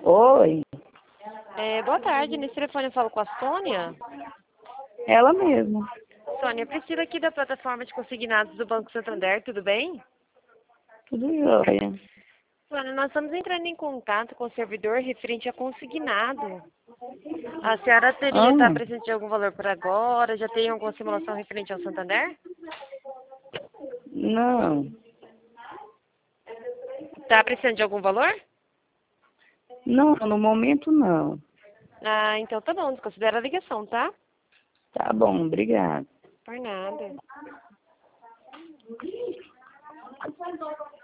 Oi, Boa tarde, nesse telefone eu falo com a Sônia. ela mesma. Sônia, Priscila aqui da plataforma de consignados do Banco Santander, tudo bem? Tudo jóia. Sônia, nós estamos entrando em contato com o servidor referente a consignado. A senhora teria estar Ah, presente de algum valor por agora? Já tem alguma simulação referente ao Santander? não. Está precisando de algum valor? Não, no momento não. Ah, então tá bom, desconsidera a ligação, tá? Tá bom, obrigada. Por nada.